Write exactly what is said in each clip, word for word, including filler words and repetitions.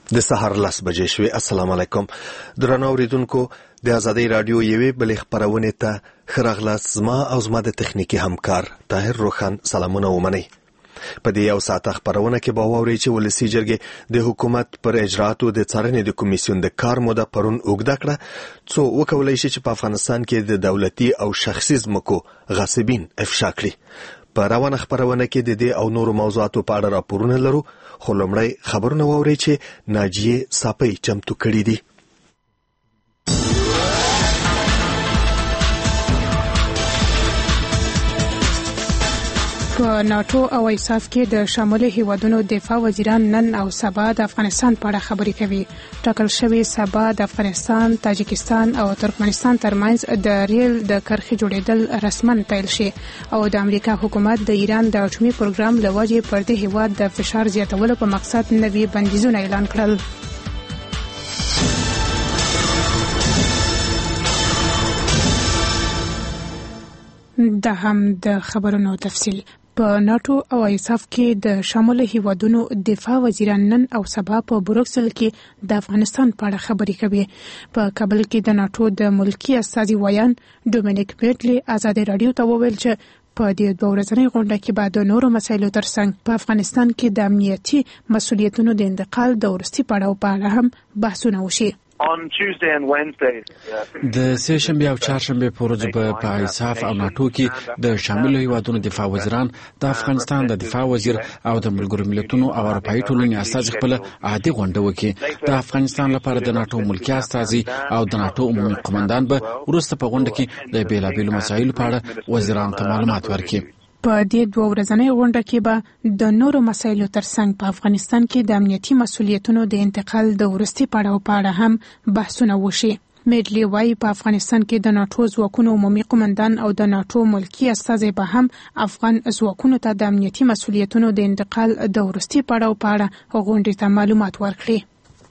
د سحر لس بجې شوې. السلام علیکم درنو اوریدونکو، د ازادۍ رادیو یوې بلې خپرونې ته ښه راغلاست. زما او زما د تخنیکي همکار طاهر روښان سلامونه ومنئ. په دې یو ساعته خپرونه کې به واورئ چې ولسي جرګې د حکومت پر اجرااتو د څارنې د کمیسیون د کار موده پرون اوږده کړه، څو وکولای شي چې په افغانستان کې د دولتي او شخصي ځمکو غاصبین افشا کړي. په روانه خپرونه کې د دې او نورو موضوعاتو په اړه راپورونه لرو، خو لومړی خبرونه واورئ چې ناجیې ساپۍ چمتو کړي دي. په ناتو او ایساف کې د شامل هیوادونو دفاع وزیران نن او سبا د افغانستان په اړه خبرې کوي. ټاکل شوی سبا د افغانستان، تاجکستان او ترکمنستان ترمنځ د ریل د کرښې جوړېدل رسماً پیل شي او د امریکا حکومت د ایران د اټومي پروګرام له وجې پر دې هیواد د فشار زیاتولو په مقصد نوي بندیزونه اعلان کړل. دا هم د خبرونو تفصیل. په ناتو او ایساف کې د شامل هیوادونو دفاع وزیران نن او سبا په بروکسل کې د افغانستان په اړه خبرې کوي. په کابل کې د ناتو د ملکی استازي ویان ډومینیک بیټلی ازادي رادیو ته وویل چې په دې دوه ورځنۍ غونډه کې به د نورو مسایلو ترڅنګ په افغانستان کې د امنیتي مسؤلیتونو د انتقال د وروستي پړاو په اړه هم بحثونه وشي. د سه شنبه او چهارشنبه په ورځ په ایساف او ناتو کې د شامل هیوادونو دفاع وزیران، د افغانستان د دفاع وزیر او د ملګرو ملتونو او اروپایي ټولنې استازي خپل عادي غونډه وکړي. د افغانستان لپاره د ناتو ملکی استازي او د ناتو عمومي قومندان به وروسته په غونډه کې د بیلابیلو مسایلو په اړه وزیرانو ته معلومات ورکړي. په دې دوه ورځنۍ غونډه کې به د نورو مسایلو ترڅنګ په افغانستان کې د امنیتي مسؤلیتونو د انتقال د وروستي پړاو په اړه هم بحثونه وشي. میډلی وايي په افغانستان کې د ناتو ځواکونو عمومي قومندان او د ناتو ملکی استازي به هم افغان ځواکونو ته د امنیتي مسؤلیتونو د انتقال د وروستي پړاو په اړه غونډې ته معلومات ورکړي.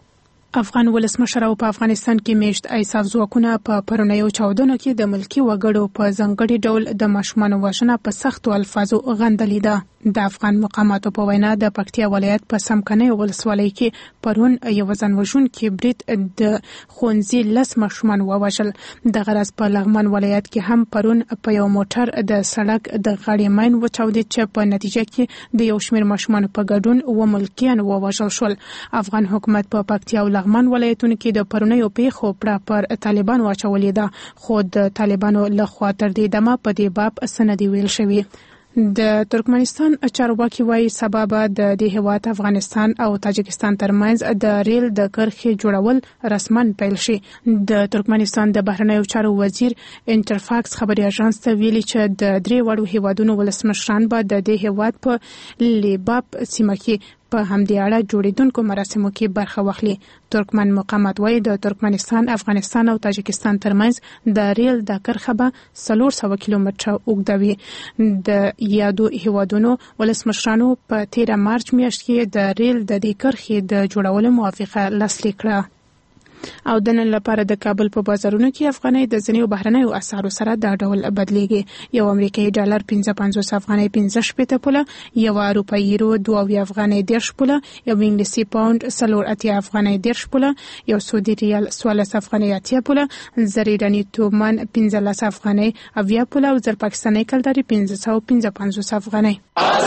افغان ولسمشر او په افغانستان کې میشت ایساف ځواکونه په پرونیو چاودنو کې د ملکی وګړو په ځانګړي ډول د ماشومانو وژنه په سختو الفاظو غندلې ده. د افغان مقاماتو په وینا د پکتیا ولایت په سمکنۍ ولسوالۍ کې پرون یو ځانوژونکي برید د ښوونځي لس ماشومان ووژل. دغه راز په لغمان ولایت کې هم پرون په یو موټر د سړک د غاړې ماین وچاودېد چې په نتیجه کې د یو شمېر ماشومانو په ګډون اووه ملکیان ووژل شول. افغان حکومت په پکتیا او لغمان ولایتونو کې د پرونیو پیښو پړه پر طالبانو اچولې ده، خو د طالبانو لخوا تر دې دمه په دې باب څه نه دي ویل شوي. د ترکمنستان چارواکي وايي سبا به د دې هیواد افغانستان او تاجکستان ترمنځ د ریل د کرښې جوړول رسماً پیل شي. د ترکمنستان د بهرنیو چارو وزیر انټرفاکس خبري اژانس ته ویلي چې د درې وړو هیوادونو ولسمشران به د دې هیواد په لیباب سیمه کې په همدې اړه جوړیدونکو مراسمو کې برخه واخلي. ترکمن مقامات وايي د ترکمنستان، افغانستان او تاجکستان ترمنځ د ریل د کرښه به څلور سوه کیلومتره اوږده وي. د یادو هیوادونو ولسمشرانو په تیره مارچ میاشت کې د ریل د دې کرښې د جوړولو موافقه لاسلیک کړه. او د نن لپاره د کابل په بازارونو کې افغانۍ د ځینو بهرنیو اسعارو سره دا ډول بدلیږي. یو امریکایي ډالر پنځه پنځوس افغانۍ پنځه شپېته پوله، یو اروپایي یورو دوه اویا افغانۍ دېرش پوله، یو انګلیسي پاونډ څلور اتیا افغانۍ دېرش پوله، یو سعودي ریال څوارلس افغانۍ اتیا پوله، زر ایراني تومان پنځلس افغانۍ اویا پوله او زر پاکستاني کلداري پنځه سوه پنځه پنځوس افغانۍ.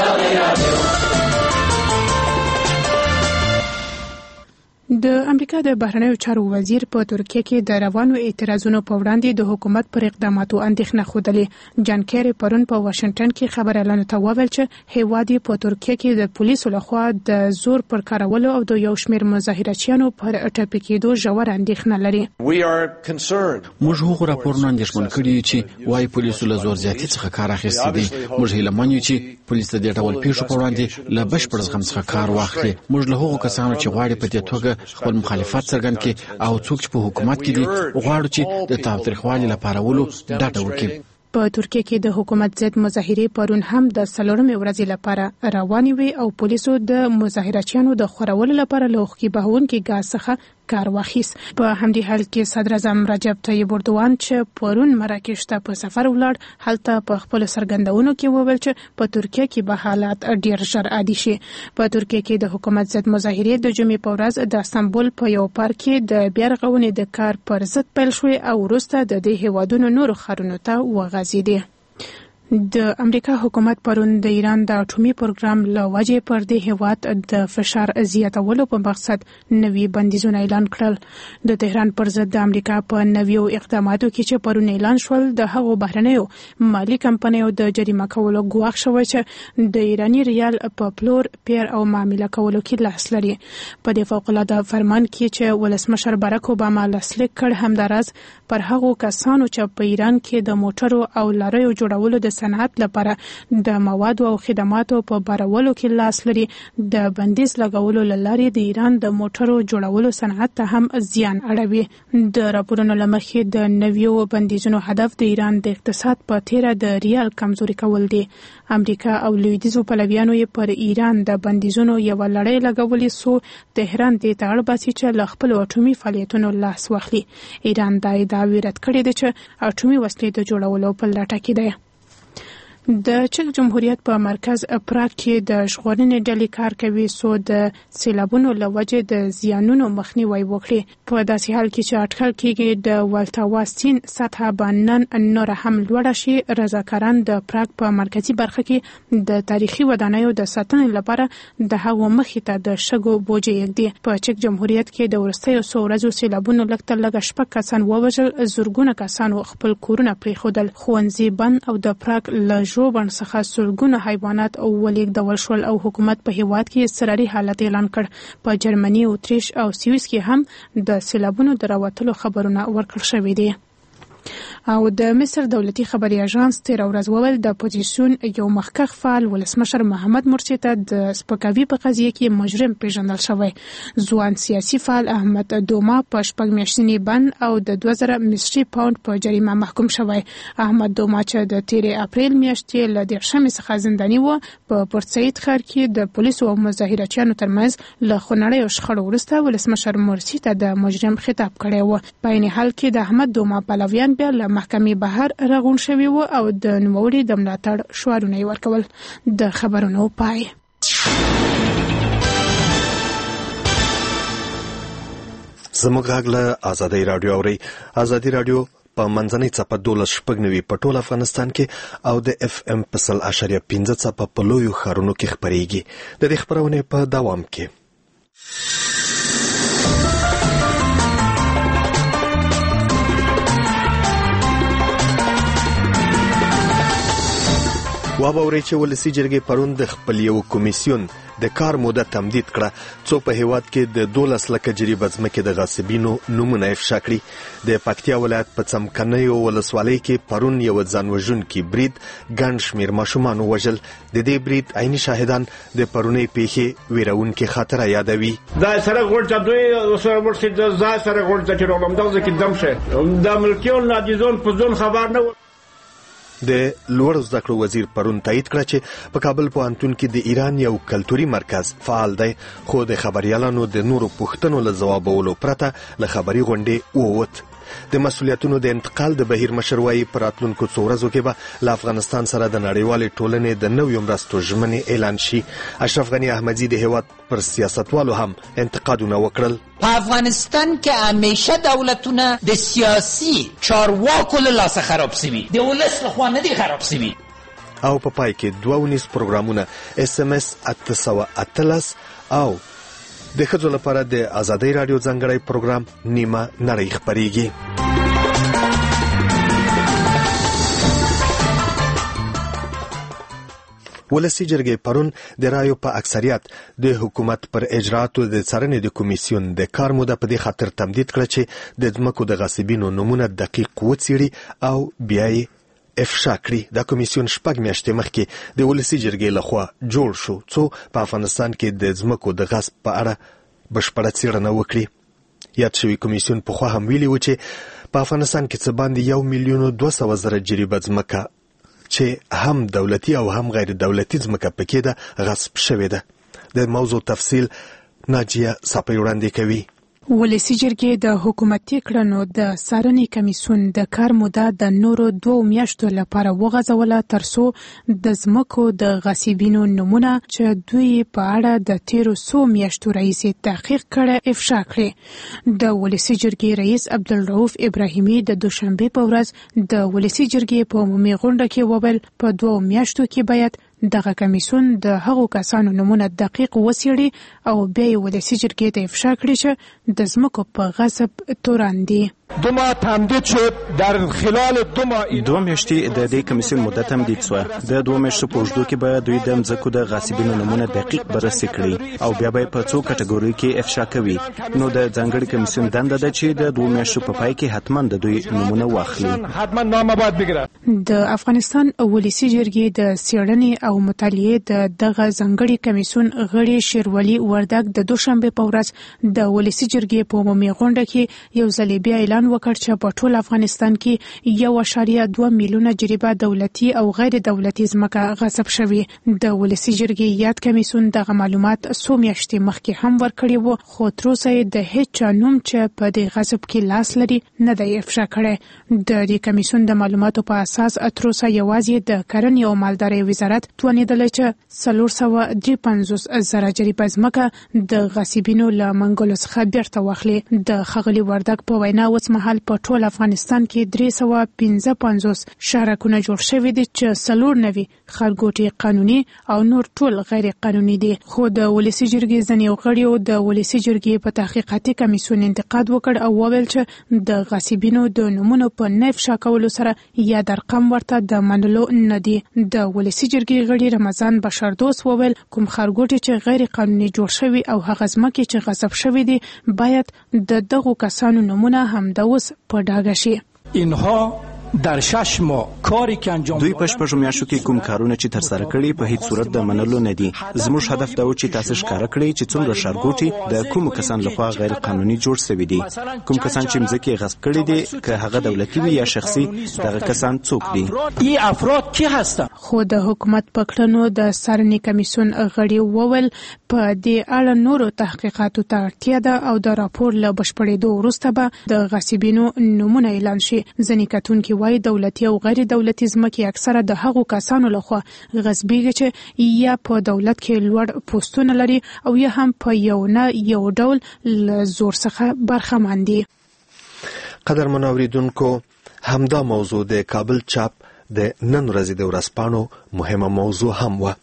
د امریکا د بهرنیو چارو وزیر په ترکیه کې د روانو اعتراضونو په وړاندې د حکومت پر اقداماتو اندېښنه ښودلې. جان کیری پرون په واشنگټن کې خبريالانو ته وویل چې هیواد یې په ترکیه کې د پولیسو لخوا د زور پر کارولو او د یو شمېر مظاهرچیانو پر ټپي کېدو ژور اندېښنه لري. موږ هغو راپورونو اندېښمن کړي چې وايي پولیسو له زور زیاتي څخه کار اخیستی دی. موږ هیله یو چې پولیس د دې ډول پیښو په وړاندې له بشپړ زغم څخه کار واخلي. موږ له هغو کسانو چې غواړي په دې توګه خپل مخالفت څرګند کړي او څوک چې په حکومت کې دي غواړي چې د تاوتریخوالي لپاره ولو ډاډه وکړي. په ترکیه کې د حکومت ضد مظاهرې پرون هم د څلورمې ورځې لپاره روانې وې او پولیسو د مظاهرچیانو د خورولو لپاره له اوښکې بهونکي ګاز څخه کار واخیست. په همدې حال کې صدر اعظم رجب طیب اردوان چې پرون مراکش ته په سفر ولاړ، هلته په خپل څرګندونو کې وویل چې په ترکیه کې به حالات ډیر ژر عادي شي. په ترکیه کې د حکومت ضد مظاهرې د جمعې په ورځ د استانبول په یو پارک کې د بیا رغونې د کار پر ضد پیل شوې او وروسته د دې هیوادونو نورو ښارونو ته وغځېدې. د امریکا حکومت پرون د ایران د اټومي پروګرام له وجې پر دې هیواد د فشار زیاتولو په مقصد نوي بندیزونه اعلان کړل. د تهران پر ضد د امریکا په نویو اقداماتو کې چې پرون اعلان شول، د هغو بهرنیو مالی کمپنیو د جریمه کولو ګواښ شوی چې د ایرانی ریال په پلور، پیر او معامله کولو کې لاس لري. په دې فوق العاده فرمان کې چې ولسمشر بارک اوباما لاسلیک کړ، همداراز پر هغو کسانو چې په ایران کې د موټرو او لاریو جوړولو د صنعت لپاره د موادو او خدماتو په بارولو کې لاس لري، د بندیز لګولو لارې د ایران د موټرو جوړولو صنعت ته هم زیان اړوي. د راپورونو لمخې د نویو بندیزونو هدف د ایران د اقتصاد په تیره د ریال کمزوري کول دي. امریکا او لویدیځو پلویانو یې پر ایران د بندیزونو یو لړۍ لګولې، سو تهران دې ته اړ باسي چې له خپلو اټومي فعالیتونو لاس واخلي. ایران دا ادعاوې رد کړې ده چې اټومي وسلې د جوړولو په لټه کې ده. د چک جمهوریت په مرکز پراګ کې د ژغورنې ډلې کار کوي، سو د سیلابونو له وجې د زیانونو مخنیوی وکړي. په داسې حال کې چې اټکل کېږي د والټاوا سیند سطحه به نن نوره هم لوړه شي. رضاکاران د پراګ په مرکزي برخه کې د تاریخي ودانیو د ساتنې لپاره د هغو مخې ته د شګو بوجې یږدي. په چک جمهوریت کې د وروستیو څو ورځو سیلابونو لږ تر لږه شپږ کسان ووژل، زرګونه کسانو خپل کورونه پرېښودل، ښوونځي بند او د پراګ له ژوبڼ څخه سلګونه حیوانات او ولیږدول شول او حکومت په هیواد کې اضطراري حالت اعلان کړ. په جرمني، اتریش او سویس کې هم د سیلابونو د راوتلو خبرونه ورکړل شوي دي. او د مصر دولتي خبري اژانس تیر ورځ وویل د اپوزیسیون یو مخکښ فعال ولسمشر محمد مرسي ته د سپکاوي په قضیه کې مجرم پیژندل شوی. ځوان سیاسي فعال احمد دوما په شپږ میاشتني بند او د دوه زره مصري پاوند په جریمه محکوم شوی. احمد دوما چې د تیرې اپریل میاشتې له دېرشمې څخه زنداني و، په پورتسعید ښار کې د پولیسو او مظاهرچیانو ترمنځ له خونړیو شخړو وروسته ولسمشر مرسي ته د مجرم خطاب کړی و. په عین حال کې د احمد دوما پلویان بیا له محکمې بهر راغون شوي وو او د نوموړي د ملاتړ شعارونه یې ورکول. د خبرونو پای. زموږ غږ له ازادۍ راډیو اورئ. ازادي راډیو په منځنۍ څپه دولس شپږ نوي په ټول افغانستان کې او د اف ام په سل اشاریه پنځه څپه په لویو ښارونو کې خپرېږي. د دې خپرونې په دوام کې وابورئ چې ولسي جرګې پرون د خپل یو کمیسیون د کار موده تمدید کړه، څو په هیواد کې د دولس لکه جریبه ځمکې د غاصبینو نومونه افشا کړي. د پکتیا ولایت په څمکنیو ولسوالۍ کې پرون یو ځانوژونکي برید ګڼ شمېر ماشومان ووژل. د دې برید عیني شاهدان د پرونۍ پیښې ویرونکې خاطره یادوي. دا سره غوړ دوی سره ورسې د ځای سره غوړ چې روغم دغه کې دم شه د ملکیون نادیزون په ځون خبر نه و. د لوړ زده کړو وزیر پرون تایید کړه چې په کابل پوهنتون کې د ایران یو کلتوري مرکز فعال دی، خو د خبريالانو د نورو پوښتنو له ځوابولو پرته له خبري غونډې ووت. د مسولیتونو د انتقال د بهیر مشر وايي په راتلونکو څو ورځو کې به له افغانستان سره د نړیوالې ټولنې د نویو مرستو ژمنې اعلان شي. اشرف غني احمدزي د هیواد پر سیاستوالو هم انتقادونه وکړل. په افغانستان کې همیشه دولتونه د سیاسي چارواکو له لاسه خراب شوي، د ولس لخوا نه دي خراب شوي. او په پای کې دوه ونیز پروګرامونه اس ام اس اته سوه اتلس او د ښځو لپاره د ازادۍ راډیو ځانګړی پروګرام نیمه نړۍ خپرېږي. ولسي جرګې پرون د رایو په اکثریت د حکومت پر اجرااتو د څارنې د کمیسیون د کار موده په دې خاطر تمدید کړه چې د ځمکو د غاصبینو نومونه دقیق وڅېړي او بیا یې افشا کړي. دا کمیسیون شپږ میاشتې مخکې د ولسي جرګې لخوا جوړ شو څو په افغانستان کې د ځمکو د غصب په اړه بشپړه څېړنه وکړي. یاد شوی کمیسیون پخوا هم ویلي و چې په افغانستان کې څه باندې یو میلیون دوه سوه زره جریبه ځمکه چې هم دولتي او هم غیر دولتي ځمکه پکې ده غصب شوې ده. د موضوع تفصیل ناجیه صاپی وړاندې کوي. ولسی جرګې د حکومتي کړنو د څارنې کمیسیون د کار موده د نورو دوه میاشتو لپاره وغځوله ترڅو د ځمکو د غصبینو نمونه چې دوی په اړه د تیرو څو میاشتو راهیسې تحقیق کړی افشا کړي. د ولسی جرګې رئیس عبدالرؤف ابراهیمي د دوشنبه په ورځ د ولسی جرګې په عمومي غونډه کې وویل په دوه میاشتو کې باید دغه کمیسیون د هغو کسانو نمونه دقیق وڅېړي او بیا یې ولسی جرګې ته افشا کړي چې د ځمکو په غصب تورن دي. دو ماه تمدید شد در خلال دو ماه دو میاشتې د دې کمیسیون مدت تمدید شو. د دوه میاشتو په اوږدو کې به دوی د ځمکو د غاصبینو نمونه دقیق بررسي کړي او بیا به په څو کټګوریو کې افشا کوي. نو د ځانګړي کمیسیون دنده ده چې د دوه میاشتو په پای کې حتما د دوی نمونه واخلي. حتما نامه باید بگیره. د افغانستان ولسی جرګې د څېړنې او مطالعې د دغه ځانګړي کمیسیون غړي شیرولي وردګ د دوشنبه په ورځ د ولسی جرګې په عمومي غونډه کې یو ځل بیا اعلان وکړ چې په ټول افغانستان کې یو اعشاریه دوه میلیونه جریبه دولتي او غیر دولتي ځمکه غصب شوې. د ولسی جرګې یاد کمیسیون دغه معلومات څو میاشتې مخکې هم ورکړي وو خو تر اوسه د هیڅ نوم چې په دې غصب کې لاس لري نه دی افشا کړی. د دې کمیسیون د معلوماتو په اساس تر اوسه یوازې د کرنې او مالدارۍ وزارت توانیدلی چې څلور سوه درې پنځوس زره جریبه ځمکه د غصبینو له منګولو څخه بیرته واخلي. د ښاغلي وردګ په وینا اوس مهال په ټول افغانستان کې درې سوه پنځه پنځوس شهرکونه جوړ شوي دي چې څلور نوي ښارګوټي قانوني او نور ټول غیر قانوني دي. خو د ولسی جرګې ځینې غړیو د ولسی جرګې په تحقیقاتي کمیسیون انتقاد وکړ او وویل چې د غصبینو د نومونو په نه افشا کولو سره یا د رقم ورته د منلو نه دي. د ولسی جرګې غړي رمضان بشردوست وویل کوم ښارګوټي چې غیر قانوني جوړ شوي او هغه ځمکې چې غصب شوي دي باید د دغو کسانو نومونه هم د اوس په ډاګه شي. اینها در شش ماه کاری که انجام دوی په شپږو میاشتو کې کوم کارونه چې ترسره کړي په هیڅ صورت د منلو نه دي. زموږ هدف دا و چې تاسو ښکاره کړئ چې څومره ښارګوټي د کوم کسان لخوا غیر قانوني جوړ شوي دي. کوم کسان چې مځکې غصب کړي دي که هغه دولتي وي یا شخصي دغه کسان څوک دي. این افراد کی هستند؟ خو د حکومت په کړنو د څارنې کمیسیون غړي وویل په دې اړه نورو تحقیقاتو ته اړتیا ده او د راپور له بشپړېدو وروسته به د غصبینو نومونه اعلان شي. ځینې کتونکي وایي دولتي او غیر دولتي ځمکې اکثره د هغو کسانو لخوا غصبېږي چې یا په دولت کې لوړ پوستونه لري او یا هم په یو نه یو ډول له زور څخه برخمن دي. قدرمن اوریدونکو همدا موضوع د کابل چاپ د نن ورځې د ورځپاڼو مهمه موضوع هم وه.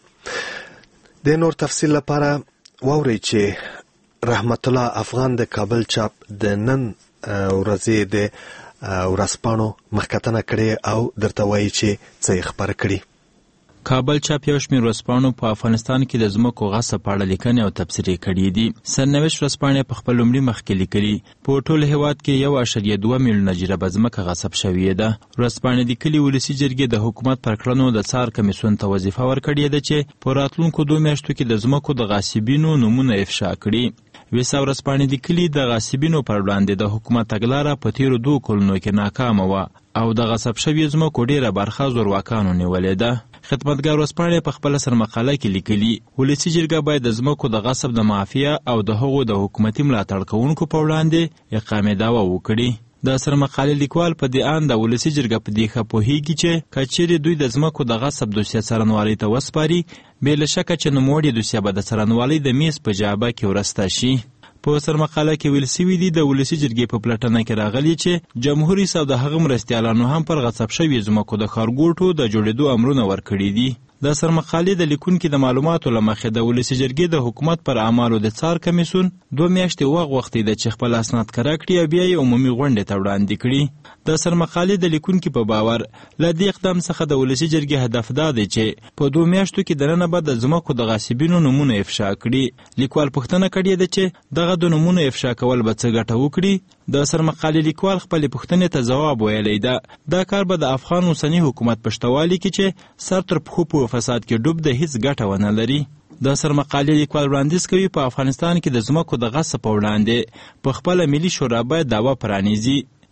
د نور تفصیل لپاره واورئ چې رحمت الله افغان د کابل چاپ د نن ورځې د ورځپاڼو مخکتنه کړې او درته وایي چې څه یې خپاره کړي. کابل چاپ یو شمېر ورځپاڼو په افغانستان کې د ځمکو غصب په اړه لیکنې او تبصرې کړي دي. سرنوشت ورځپاڼې په خپل لومړي مخ کې لیکلي په ټول هېواد کې یو اعشاریه دوه میلیونه جریبه ځمکه غصب شوې ده. ورځپاڼې لیکلي ولسي جرګې د حکومت پر کړنو د څار کمیسیون ته وظیفه ورکړې ده چې په راتلونکو دوه میاشتو کې د ځمکو د غاصبینو نومونه افشا کړي. ویسا ورځپاڼې لیکلي د غاصبینو پر وړاندې د حکومت تګلاره په تیرو دوه کلونو کې ناکامه وه او د غصب شویو ځمکو ډېره برخه زورواکانو نیولې ده. خدمتګار ورځپاڼې په خپله سرمقاله کې لیکلي ولسي جرګه باید د ځمکو د غصب د مافیا او د هغو د حکومتي ملاتړ کوونکو په وړاندې اقامې دعوه وکړي. د سرمقالې لیکوال په دې اند د ولسي جرګه په دې ښه پوهېږي چې که چیرې دوی د ځمکو د غصب دوسیه څارنوالۍ ته وسپاري بې له شکه چې نوموړې دوسیه به د څارنوالۍ د میز په جعبه کې ورسته شي. په سرمقاله کې ویل سوي دي د ولسي جرګې په پلټنه کې راغلي چې جمهور رئیس او د هغه مرستیالانو هم پر غصب شوي ځمکو د ښارګوټو د جوړېدو امرونه ورکړي دي. د سرمقالې د لیکونکي د معلوماتو له مخې د ولسي جرګې د حکومت پر اعمالو د څار کمیسیون دوه میاشتې وغوښتې ده چې خپل اسناد کره کړي او بیا یې عمومي غونډې ته وړاندې کړي. د سرمقالې د لیکونکي په باور له دې اقدام څخه د ولسي جرګې هدف دا دی چې په دوه میاشتو کې دننه به د ځمکو د غاصبینو نومونه افشا کړي. لیکوال پوښتنه کړې ده چې دغه د نومونو افشا کول به څه ګټه وکړي. د سرمقالې لیکوال خپلې پوښتنې ته ځواب ویلی ده دا کار به د افغان اوسني حکومت په شتوالي کې چې سر تر پښو په فساد کې ډوب د هیڅ ګټه ونه لري. د سرمقالې لیکوال وړاندیز کوي په افغانستان کې د ځمکو د غصب په وړاندې په خپله ملي شورا باید دعوه پرانیزي.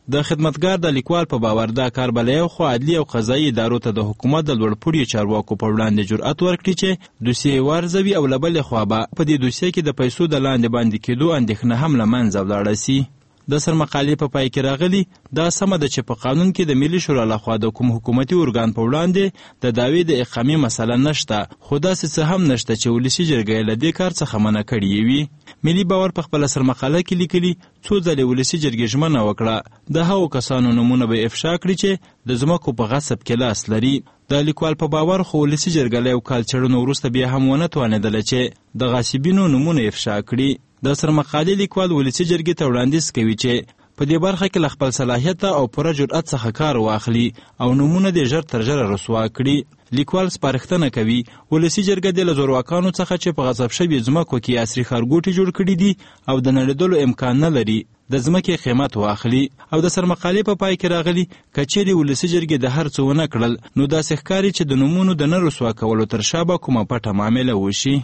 د خدمتګار د لیکوال په باور دا کار بل یو خو عدلي او قضایي ادارو ته د حکومت د لوړپوړي چارواکو په وړاندې جرأت ورکړي چې دوسیې وارزوي او له بلې خوا به په دې دوسیې کې د پیسو د لاندې باندې کېدو اندېښنه هم له منځه ولاړه سي. د سرمقالې په پای کې راغلي دا سمه ده چې په قانون کې د ملي شورا لخوا د کوم حکومتي ارګان په وړاندې د دعوې د اقامې مسله نشته، خو داسې څه هم نشته چې ولسي جرګه یې له دې کار څخه منع کړې وي. ملي باور په خپله سرمقاله کې لیکلي څو ځلې ولسي جرګې ژمنه وکړه د هغو کسانو نومونه به افشا کړي چې د ځمکو په غصب کې لاس لري. د لیکوال په باور خو ولسي جرګه له یو کال څېړنو وروسته بیا هم ونه توانېدله چې د غاصبینو نومونه افشا کړي. د سرمقالې لیکوال ولسي جرګې ته وړاندیز کوي چې په دې برخه کې له خپل صلاحیت او پوره جرأت څخه کار واخلي او نومونه دې ژر تر ژره رسوا کړي. لیکوال سپارښتنه کوي ولسي جرګه دې له زورواکانو څخه چې په غصب شوي ځمکو کې عصري ښارګوټي جوړ کړي دي او د نړېدلو امکان نه لري د ځمکې قیمت واخلي. او د سرمقالې په پای کې راغلي که چیرې ولسي جرګې د هر څه ونه کړل نو داسې ښکاري چې د نومونو د نه رسوا کولو تر شا به کومه پټه معامله وشي.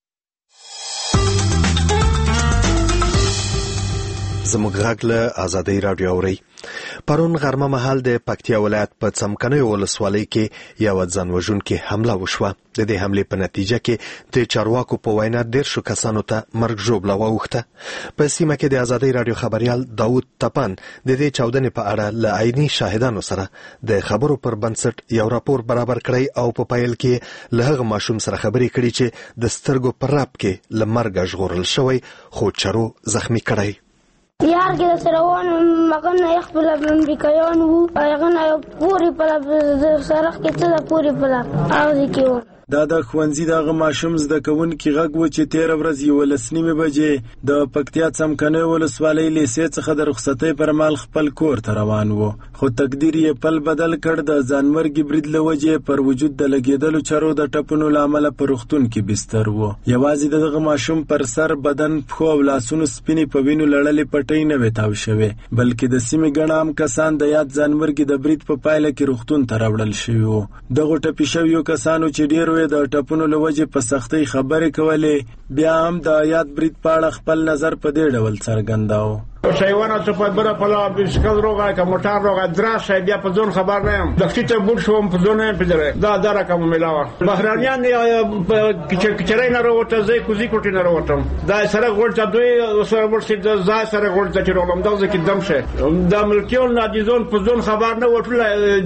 زموږ غږ له ازادۍ راډیو اورئ. پرون غرمه مهال د پکتیا ولایت په څمکنیو ولسوالۍ کې یوه ځانوژونکې حمله وشوه. د دې حملې په نتیجه کې د چارواکو په وینا دېرشو کسانو ته مرګ ژوبله واوښته. په سیمه کې د ازادۍ راډیو خبریال داود تپان د دې چاودنې په اړه له عیني شاهدانو سره د خبرو پر بنسټ یو راپور برابر کړی او په پیل کې له هغه ماشوم سره خبرې کړي چې د سترګو په رپ کې له مرګه ژغورل شوی خو چرو زخمی کړی. یار کې د روان مګن یخ په امریکایان وو هغه نه پوری په سرخ کې څه پوری په او ځکه دا د ښوونځي دغه ماشوم زده کوونکي غږ و چې تېره ورځ یولس نیمې بجې د پکتیا څمکنیو ولسوالۍ لیسې څخه د رخصتۍ پر مهال خپل کور ته روان و، خو تقدیر یې پل بدل کړ. د ځانمرګي برید له وجې پر وجود د لګېدلو چرو د ټپونو له امله په روغتون کې بستر و. یوازې د دغه ماشوم پر سر، بدن، پښو او لاسونو سپینې په وینو لړلې پټۍ نه وې تاو شوې، بلکې د سیمې ګڼ عام کسان د یاد ځانمرګي د برید په پایله کې روغتون ته راوړل شوي وو. دغو ټپي شویو کسانو چې ډېر د ټپونو له وجې په سختۍ خبرې کولې، بیا هم د یاد برید په اړه خپل نظر په دې ډول څرګنداوه. شایوانه څه په بره پلا بسکل روغه که موټر روغه دراشه بیا په ځون خبر نه یم دفتر ته بوت شوم په ځون نه پېژنم دا دا رقم ملاوه بهرانیان کچرای نه راوته زه کوزي کوټی نه راوتم دا سره ورته دوی سره ورته د ځای سره ورته چې روغم دا ځکه دم شه دا ملکیون نادیزون په ځون خبر نه وټل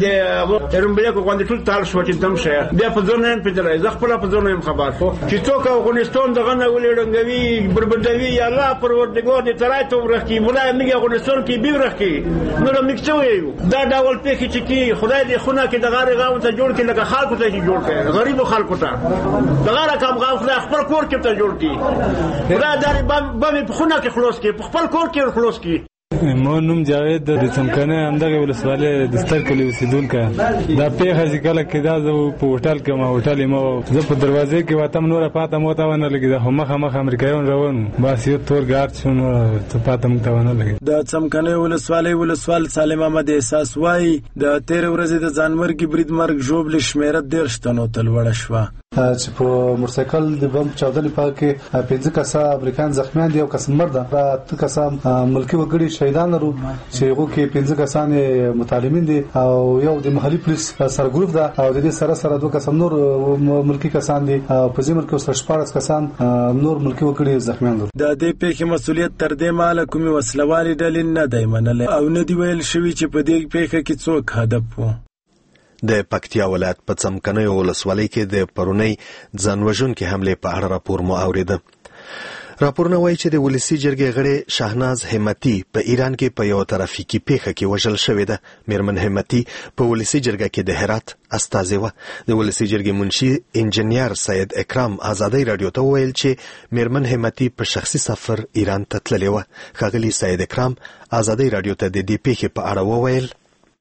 د ترمبیا کو باندې ټول تال شو چې دم شه بیا په ځون نه پېژنم زه خپل په ځون نه خبر خو چې څوک افغانستان دغه نه ولېړنګوي بربندوي یا الله پروردګار دې ترای ته ورخي خدای میگه افغانستان کې بیرخ کې نو مکڅوي دا ډول پېښې چې کی خدای دې خونه کې د غاره غاون ته جوړ کې لکه خلکو ته جوړ کړي غریب خلکو ته د غاره کم غاون خدای خپل کور کې ته جوړ کړي خدای دې به په خونه کې خلاص کړي خپل کور کې خلاص کړي. مو نوم جاوید د څمکنه همدغه ولسوالۍ د ستر کلی اوسیدونکو دا پیښه چې کله کې دا زه په هوټل کې ما هوټل مو زه په دروازې کې واتم نور پاته مو تا ونه لګي دا مخه مخه امریکایان روان بس یو تور ګارد شون ته پاته مو تا ونه لګي. د څمکنه ولسوالۍ ولسوال سالم احمد احساس وای د تیر ورځې د ځانمرګي برید مرګ ژوبل شمیره ډیر شتنو تل وړه شو چې په موټرسایکل د بم چاودنې په کې پنځه کسه امریکایان زخمیان دي او کس مرد ده ته کسه ملکی وګړي شهیدان لرو چې هغه کې پنځه کسان متعلمین دي او یو د محلي پولیس سرګروپ ده او د دې سره سره دوه کسان نور ملکی کسان دي په ځمر کې سره شپږ کسان نور ملکی وګړي زخمیان دي. د دې پیښې مسولیت تر دې مال کومي وسلوالي ډلې نه دی منل او نه دی ویل شوی چې په دې پیښه کې څوک هدف وو. د پکتیا ولایت په څمکنیو ولسوالۍ کې د پرونی ځانوژونکې حملې په اړه راپور مو اوریده. راپورونه وایي چې د ولسي جرګې غړی شاهناز همتي په ایران کې په یو ترافیکي پیښه کې وژل شوې ده. میرمن همتي په ولسي جرګه کې د هرات استازې وه. د ولسي جرګې منشي انجنیر سید اکرام ازادۍ راډیو ته وویل چې میرمن همتي په شخصي سفر ایران ته تللې وه. ښاغلي سید اکرام ازادۍ راډیو ته د دې پیښې په اړه وویل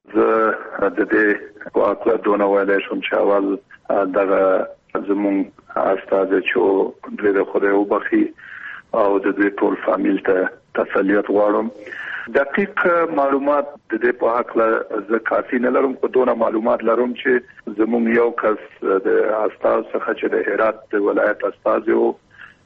زه د دې په اړه دونه ویلی شم چې اول دغه زموږ استازی چې دوی د خدای وبخي او د دوی ټول فامیل ته تسلیت غواړم. دقیق معلومات د دې په اړه زه کافي نه لرم خو دونه معلومات لرم چې زموږ یو کس د استاذ څخه چې د هرات د ولایت استازی و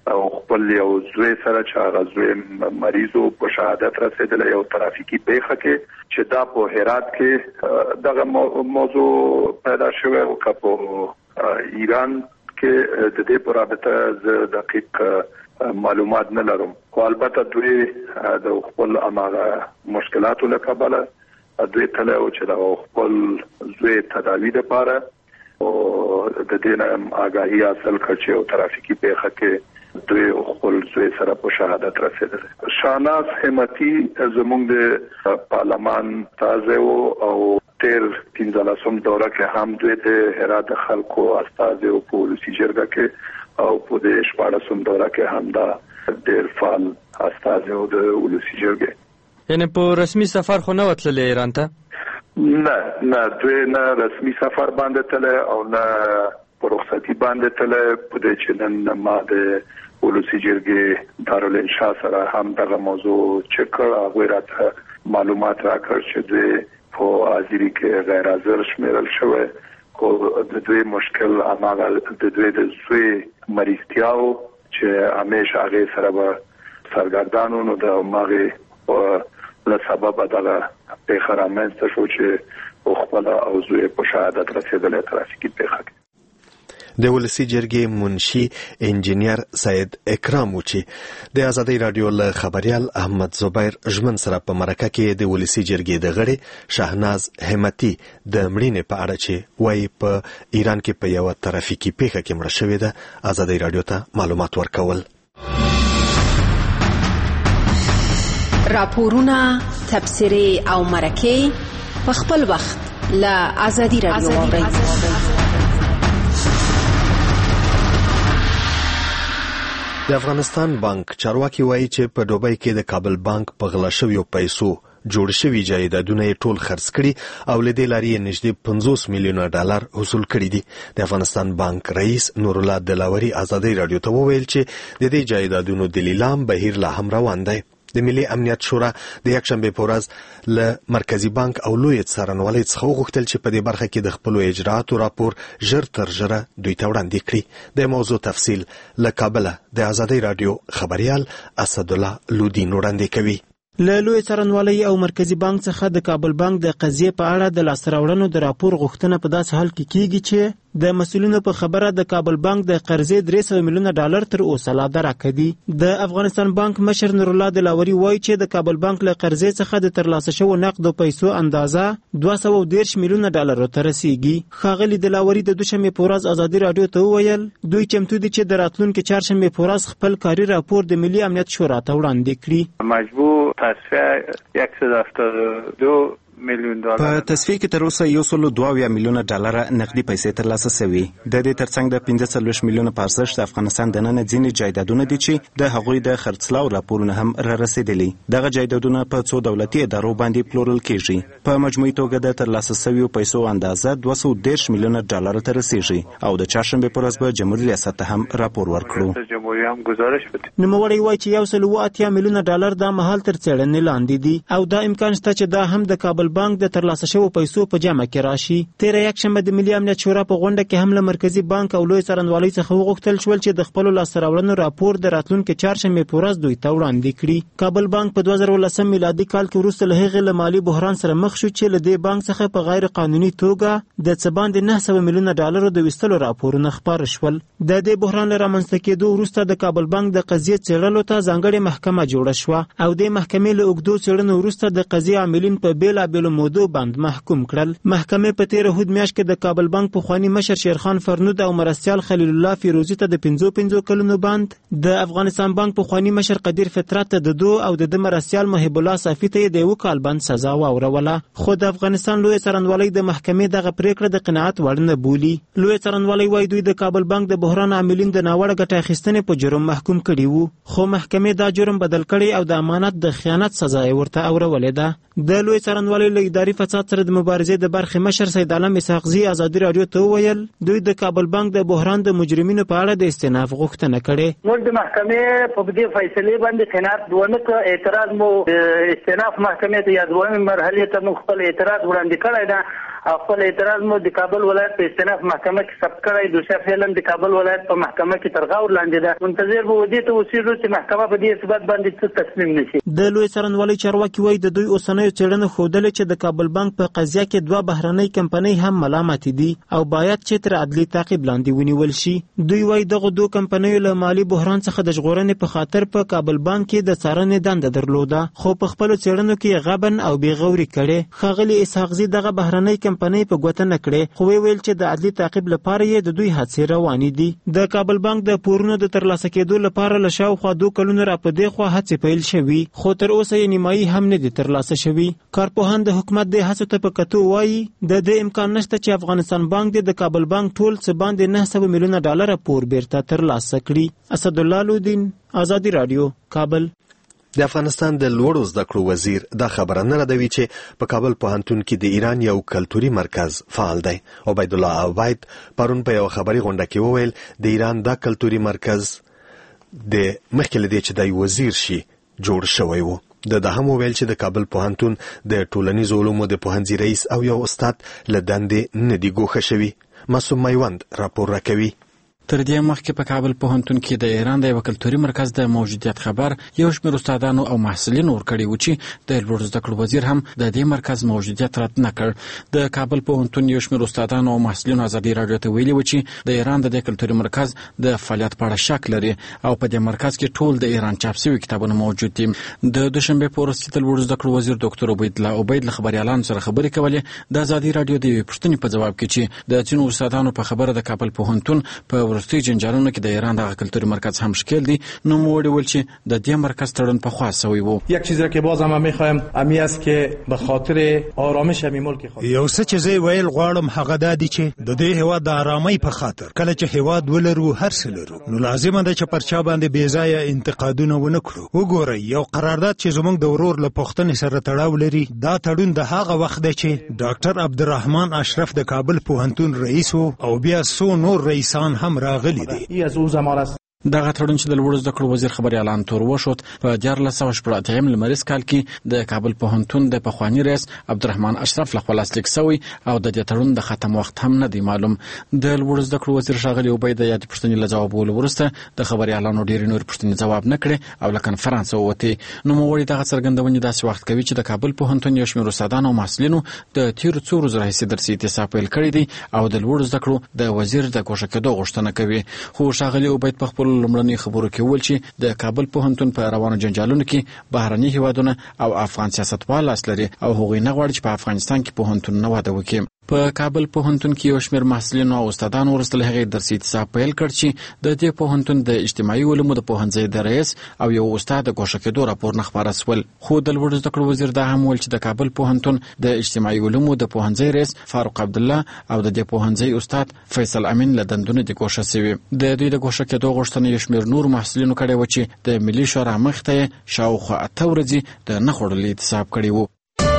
او خپل یو زوی سره چې هغه زوی مریضو په شهادت رسیدل یو ترافیکي پیښه کې چې دا په هرات کې دغه موضوع پیدا شوه او په ایران کې د دې په اړه د دقیق معلومات نه لرم خو البته دوی د خپل اماغه مشکلاتو له کبله دوی تل او چې د خپل زوی تداوی لپاره او د دې نه آگاهی حاصل کړي او ترافیکي پیښه کې دوی خپل زوی سره په شهادت رسیدل. شاهناز همتی زموږ د پارلمان تازه او تیر پنځلسم دوره کې هم دوی د هرات خلکو استاد او پولیسي جرګه کې او په دې شپږم دوره کې هم دا ډېر فعال استاد او د پولیسي جرګه. یعنی په رسمي سفر خو نه وتل ایران ته؟ نه نه دوی نه رسمي سفر باندې تل او نه په رخصتي باندې تل په دې چې نن ما د پولیسي جرګه دارالانشا سره هم دغه موضوع چک کړ او راته معلومات راکړ چې دوی په حاضری کې غیر حاضر شمیرل شوی خو د دوی مشکل هغه د دوی د زوی مریضتیاو چې همیشه هغه سره به سرګردانو نو د ماغه له سبب دغه پیښه رامنځته شو چې خپل او زوی په شهادت رسیدل ترافیکي پیښه د ولسی جرګې منشي انجینیر سید اکرام و چې د ازادي رادیو له خبريال احمد زبیر ژمن سره په مرکه کې د ولسی جرګې د غړي شاهناز همتی د مړینې په اړه چې وایي په ایران کې په یو ترافیکي پیښه کې مړ شوې ده ازادي رادیو ته معلومات ورکول. راپورونه، تبصرې او مرکې په خپل وخت له ازادي رادیو واورئ. د افغانستان بانک چارواکي وایي چې په دوبۍ کې د کابل بانک په غلا شویو پیسو جوړ شوي جایدادونه ټول خرڅ کړي او له دې لارې نږدې پنځوس میلیونه ډالر حاصل کړي دي. د افغانستان بانک رئیس نور الله دلاوري ازادي رادیو ته وویل چې د دې جایدادونو د لیلام بهیر لا هم روان دی. د ملي امنیت شورا د یکشنبه په ورځ له مرکزی بانک او لوی څارنوالۍ څخه وغوښتل چې په دې برخه کې د خپل اجرااتو راپور ژر تر ژره دوی ته وړاندې کړي. د موضوع تفصیل له کابل د ازادي رادیو خبريال اسد الله لودین وړاندې کوي. له لوی څارنوالۍ او مرکزی بانک څخه د کابل بانک د قضیې په اړه د لاسته د راپور غوښتنه په داسې حال کې کیږي چې د مسؤلینو په خبره د کابل بانک د قرضې درې سوه میلیونه ډالر تر اوسه لا درکه دي. د افغانستان بانک مشر نور الله دلاوري وایي چې د کابل بانک له قرضې څخه د ترلاسه شوو نقدو پیسو اندازه دوه سوه او دېرش میلیونه ډالرو ته رسیږي. ښاغلي دلاوري د دوشنبې په ورځ ازادي راډیو ته وویل دوی چمتو دي چې د راتلونکي چهارشنبې په ورځ خپل کاري راپور د ملي امنیت شورا ته وړاندې کړي. مجبور تصفیه صد و هفتاد و دو میلیون ډالر په تصفیه کې تر اوسه یو سل دوه میلیونه ډالر نقدي پیسې ترلاسه شوي. د دې ترڅنګ د پنځه څلوېښت میلیونه په ارزښت د افغانستان دننه ځینې جایدادونه دي چې د هغوی د خرڅلاو راپورونه هم را رسیدلي. دغه جایدادونه په څو دولتي ادارو باندې پلورل کیږي. په مجموعي توګه د ترلاسه شویو پیسو اندازه دوه سوه دېرش میلیونه ډالر ته رسیږي او د چهارشنبې په ورځ به جمهوریت ریاست ته هم راپور ورکړو. جمهوریت هم گزارش وکړي. نوموړی وایي چې یو سل اوه اتیا میلیونه ډالر د مهال تر څېړنې لاندې دي او دا امکان شته چې دا هم د کابل بانک د ترلاسه شوو پیسو په جمع کې راشي. تیره یکشنبه د ملي امنیت شورا په غونډه کې هم له مرکزی بانک او لوی څارنوالۍ څخه وغوښتل شول چې د خپلو لاسته راوړنو راپور د راتلونکي چهارشنبې په ورځ دوی ته وړاندې کړي. کابل بانک په دوه زره ولسم میلادي کال کې وروسته له هغې له مالي بحران سره مخ شو چې له دې بانک څخه په غیر قانوني توګه د څه باندې نه سوه میلیونه ډالرو د ویستلو راپورونه خپاره شول. د دې بحران له رامنځته کېدو وروسته د کابل بانک د قضیې څېړلو ته ځانګړې محکمه جوړه شوه او د محکمې له اوږدو څېړنو وروسته د قضیې عاملین په بېلابېلو مودو باندې محکوم کړل. محکمې په تیر هود میاشت کې د کابل بانک پخواني مشر شیرخان فرنود او مرستیال خلیل الله فیروزي ته د پنځو پنځو کلونو باند، د افغانستان بانک پخواني مشر قدیر فطرت ته د دو او د د مرستیال محب الله صافي ته د یو کال باند سزا واوروله. خو د افغانستان لوی څارنوالۍ د محکمې دغه پریکړه د قناعت وړ نه بولي. لوی څارنوالۍ وایي دوی د کابل بانک د بحران عاملین د ناوړه ګټه اخیستنې په جرم محکوم کړي وو، خو محکمې دا جرم بدل کړي او د امانت د خیانت سزا یې ورته اورولې ده. د لوی څارنوالۍ له اداري فساد سره د مبارزې د برخې مشر سید عالم اسحاقزي ازادي راډیو ته وویل دوی د کابل بانک د بحران د مجرمینو په اړه د استئناف غوښتنه کړې. موږ د محکمې په دې فیصلې باندې قناعت ونه کړ. اعتراض مو استئناف محکمې ته یا دویمې مرحلې ته موږ خپل اعتراض وړاندې کړی ده خپل اعتراض مو د کابل ولایت په استئناف محکمه کې ثبت کړی. دوسیه فعلا د کابل ولایت په محکمه کې تر غور لاندې ده. منتظر به ودی ته اوسېږو چې محکمه په دې ثبات باندې څه تصمیم نشي. د لوی څارنوالۍ چارواکي وایي د دوی اوسنیو څېړنو ښودلې چې د کابل بانک په قضیه کې دوه بهرنۍ کمپنۍ هم ملامت دي او باید چې تر عدلي تعقیب لاندې ونیول شي. دوی وایي دغه دوه کمپنیو له مالي بحران څخه د ژغورنې په خاطر په کابل بانک کې د څارنې دنده درلوده، خو په خپلو څېړنو کې غبن او بېغوري کړې. ښاغلي اسحاق زي دغه بهرنۍ کمپنۍ په ګوته نه کړې، خو ویل چې د عدلي تعقیب لپاره یې د دوی هڅې روانې دي. د کابل بانک د پورونو د ترلاسه کېدو لپاره له شاوخوا دوه کلونو را په دې خوا هڅې پیل شوي، خو تر اوسه یې نیمایي هم نه دي ترلاسه شوي. کارپوهان د حکومت د هڅو ته په کتو وایي د دې امکان نشته چې افغانستان بانک د کابل بانک ټول څه باندې نه سوه میلیونه ډالر پور بیرته ترلاسه کړي. اسدالله لودین، آزادي رادیو، کابل. د افغانستان د لوړو زده کړو وزیر دا خبره نه ردوي چې په کابل پوهنتون کې د ایران یو کلتوري مرکز فعال دی. عبید الله عبید پرون په یو خبري غونډه کې وویل د ایران دا کلتوري مرکز د مخکې له دې چې د وزیر شي جوړ شوی و. د ده هم وویل چې د کابل پوهنتون د ټولنیزو علومو د پوهنځي رئیس او یو استاد له دندې نه دي ګوښه شوي. معصوم میوند راپور راکوي. تر دې مخکې په کابل پوهنتون کې د ایران د یو کلتوري مرکز د موجودیت خبر یو شمېر استادانو او محصلینو ورکړی و چې د لوړو زده کړو وزیر هم د دې مرکز موجودیت رد نه کړ. د کابل پوهنتون یو شمېر استادانو او محصلینو ازادي راډیو ته ویلي و چې د ایران د دې کلتوري مرکز د فعالیت په اړه شک لري او په دې مرکز کې ټول د ایران چاپ شوي کتابونه موجود دي. د دوشنبې په ورځ د لوړو زده کړو وزیر ډاکټر عبید الله عبید له خبريالانو سره خبرې کولې د ازادي راډیو د پوښتنې په جواب کې چې د ځینو استادانو په خبره د کابل پوهنتون په ورستي جنجالونو که د ایران دغه کلتوری مرکز هم شکل دی، نو موړي ول چې د دې مرکز تړون په خوا سوی وو. یک چیزی که باز هم میخوایم امی است که به خاطر آرامش همین ملک خود یو څه چې زه ویل غواړم هغه دا دی چې د دې هیواد د آرامۍ په خاطر کله چې هیواد ولرو هر څه لرو، نو لازم ده چې پرچا باندې بې ځایه انتقادونه ونه کړو. وګورئ یو قرارداد چې زموږ د ورور له پوښتنې سره تړاو لري، دا تړون د هغه وخت دی چې ډاکټر عبدالرحمن اشرف د کابل پوهنتون رئیس وو او بیا څو نور رئیسان هم راغلي دي. از او زمان است دغه تړون چې د لوړو زده کړو وزیر خبري اعلان تور وشوت په دیارلس سوه شپږ اتیا لمریز کال کې د کابل پوهنتون د پخواني رئیس عبدالرحمن اشرف لخوا لاسلیک شوی او د دې تړون د ختم وخت هم نه دی معلوم. د لوړو زده کړو وزیر ښاغلي عبید د یادې پوښتنې له ځوابولو وروسته د خبري اعلانو ډېرې نورې پوښتنې ځواب نه کړې او له کنفرانس ووتې. نوموړي دغه څرګندونې داسې وخت کوي چې د کابل پوهنتون یو شمېر استادانو او محصلینو د تېرو څو ورځو راهیسې درسي اعتصاب پیل کړی دی او د لوړو زده کړو د وزیر د ګوښه کېدو غوښتنه کوي. خو ښاغلي عبید په خپلو لومړنیو خبرو کې وویل چې د کابل پوهنتون په روانو جنجالونو کې بهرني هیوادونه او افغان سیاستوال لاس لري او هغوی نه غواړي چې په افغانستان کې پوهنتون نه واده وکړي. په کابل پوهنتون کې یو شمېر محصلینو او استادانو وروسته له هغې درسي اعتصاب پیل کړ چې د دې پوهنتون د اجتماعي علومو د پوهنځي د رئیس او یو استاد د ګوښه کېدو راپورونه خپاره سول. خو د لوړو زده کړو وزیر دا هم ویل چې د کابل پوهنتون د اجتماعي علومو د پوهنځي رئیس فاروق عبدالله او د دې پوهنځي استاد فیصل امین له دندونو دي ګوښه سوي. د دوی د ګوښه کېدو غوښتنه یو شمېر نور محصلینو کړې وه چې د ملي شورا مخې ته یې شاوخوا اته ورځې د نه خوړلي اعتصاب کړی و.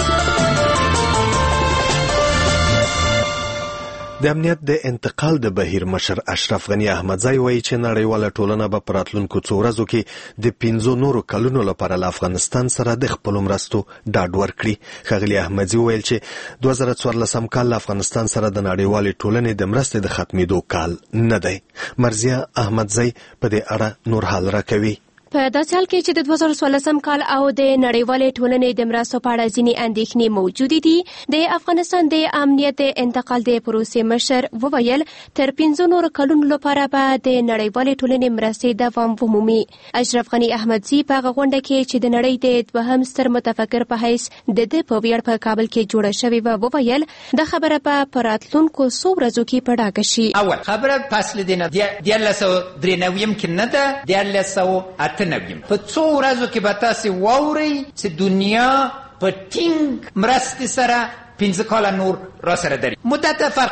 د امنیت د انتقال د بهیر مشر اشرف غنی احمدزی وایي چې نړیواله ټولنه به په راتلونکو څو ورځو کې د پنځو نورو کلونو لپاره له افغانستان سره د خپلو مرستو ډاډ ورکړي. ښاغلي احمدزي وویل چې دوه زره څوارلسم کال له افغانستان سره د نړیوالې ټولنې د مرستې د ختمېدو کال نه دی. مرزیه احمدزی په دې اړه نور حال راکوي. په داسې حال کې چې د دوه زره څوارلسم کال او د نړیوالې ټولنې د مرستو په اړه ځینې اندېښنې موجودې دي، د افغانستان د امنیت د انتقال د پروسې مشر وویل تر پنځو نورو کلونو لپاره به د نړیوالې ټولنې مرستې دوام ومومي. اشرف غني احمدزي په هغه غونډه کې چې د نړۍ د دوهم ستر متفکر په حیث د ده په ویاړ په کابل کې جوړه شوې وه وویل دا خبره به په راتلونکو څو ورځو کې په ډاګه شي. اول خبره فصل دی نه دیارلس سوه درې نوي کې نه ده، دیارلس سوه اته نویم په څو ورځو کې به تاسې واورئ چې دنیا په ټینګ مرستې سره پنځه کاله نور را سره دري. مدت فرق ورک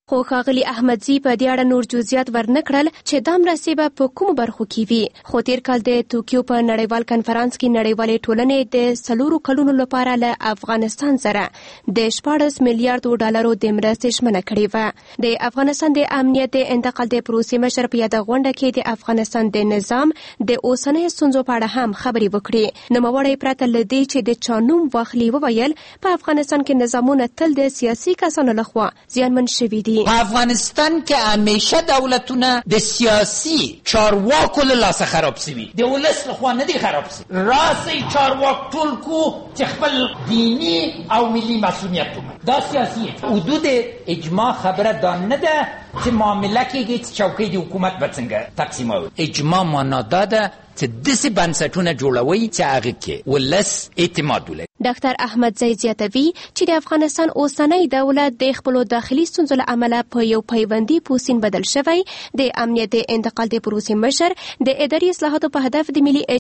خو ښاغلي احمدزي په دې اړه نور جزئیات ورنکړل چې دا مرستې به په کومو برخو کې وي. خو تیر کال د توکیو په نړیوال کنفرانس کې نړیوالې ټولنې د څلورو کلونو لپاره له افغانستان سره د شپاړس میلیارډو ډالرو د مرستې ژمنه کړې وه. د افغانستان د امنیت د انتقال د پروسې مشر په یاده غونډه کې د افغانستان د نظام د اوسنۍ ستونزو په اړه هم خبرې وکړې. نوموړی پرته له دې چې د چا نوم واخلي وویل په افغانستان کې نظامونه تل د سیاسي کسانو لخوا زیانمن شوي دي. په افغانستان کې همیشه دولتونه د سیاسي چارواکو له لاسه خراب شوي، د ولس لخوا نه دي خراب شوي. راسي چارواک ټول کو چې خپل دینی او ملي مسؤلیت ومني. دا سیاسي حدود اجماع خبره دا نه ده چې معامله کېږي چې چوکۍ د حکومت به څنګه تقسیموي. اجماع معنا دا ده چې داسې بنسټونه جوړوي چې هغه کې ولس اعتماد ولري. ډاکټر احمدزی زیاتوي چې د افغانستان اوسنی دولت د خپلو داخلي ستونزو له امله په یو پیوندي پوسین بدل شوی. د امنیت د انتقال د پروسې مشر د اداري اصلاحاتو په هدف د ملي